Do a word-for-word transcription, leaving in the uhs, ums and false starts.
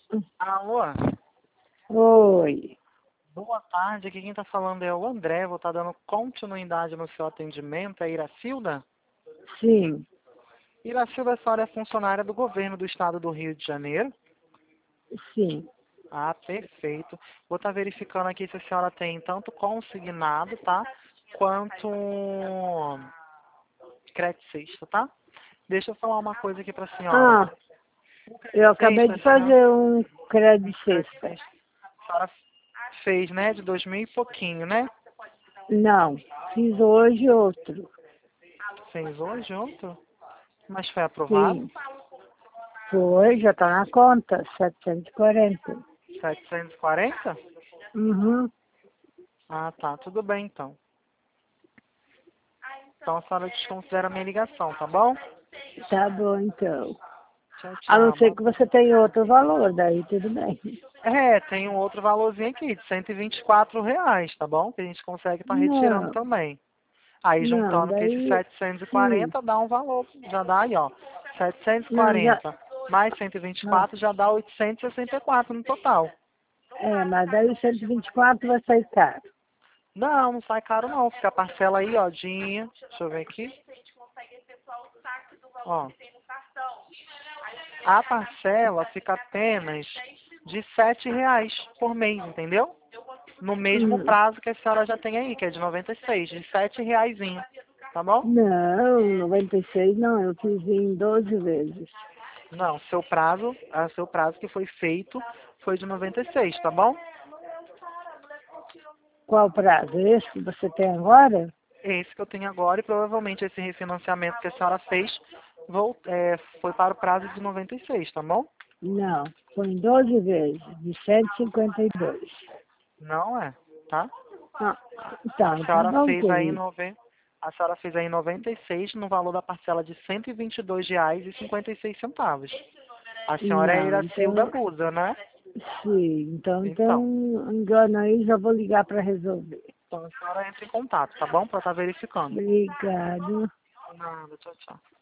Alô, Oi, boa tarde. Aqui quem está falando é o André. Vou estar dando continuidade no seu atendimento. É Iracilda? sim, Iracilda, a senhora é funcionária do governo do estado do Rio de Janeiro? sim. Ah, perfeito. Vou estar verificando aqui se a senhora tem tanto consignado, tá? Quanto crédito sexta, tá? Deixa eu falar uma coisa aqui para a senhora. Ah, O eu crédito acabei sexta, de a senhora, fazer um um crédito crédito sexta. sexta, a senhora fez, né? De dois mil e pouquinho, né? Não, fiz hoje outro. Fez hoje outro? Mas foi aprovado? Sim, foi, já tá na conta, setecentos e quarenta. setecentos e quarenta? Uhum, Ah, tá. Tudo bem, então. Então a senhora desconsidera a minha ligação, tá bom? tá bom então. Tchau, A não tchau. ser Boa que você tarde. tenha outro valor, daí tudo bem. É, tem um outro valorzinho aqui, de cento e vinte e quatro reais, tá bom? Que a gente consegue estar retirando Não, também. Aí não, juntando com esses daí setecentos e sim. quarenta dá um valor, já dá aí, ó. Não, já. setecentos e quarenta mais cento e vinte e Ah, quatro já dá oitocentos e sessenta e quatro no total. é, mas daí cento e vinte e quatro vai sair caro. Não, não sai caro não. Fica a parcela aí, ó, de... Deixa eu ver aqui. Ó, a parcela fica apenas de sete reais por mês, entendeu? No mesmo Hum. prazo que a senhora já tem aí, que é de noventa e seis, de sete reaisinho, tá bom? Não, noventa e seis não, eu fiz em doze vezes. Não, seu prazo, a seu prazo que foi feito foi de noventa e seis, tá bom? Qual prazo? Esse que você tem agora? Esse que eu tenho agora e provavelmente esse refinanciamento que a senhora fez vol- é, foi para o prazo de noventa e seis, tá bom? Não, foi em doze vezes, de cento e cinquenta e dois. Não é, tá? Ah, A então, tá senhora bom, fez aí querido. nove... a senhora fez aí noventa e seis no valor da parcela de cento e vinte e dois reais e cinquenta e seis centavos. A senhora é Não, Iracilda então, Busa, né? sim, então tem Então, um engano aí, já vou ligar para resolver. então a senhora entra em contato, tá bom? Para estar verificando. Obrigado. Nada, tchau, tchau.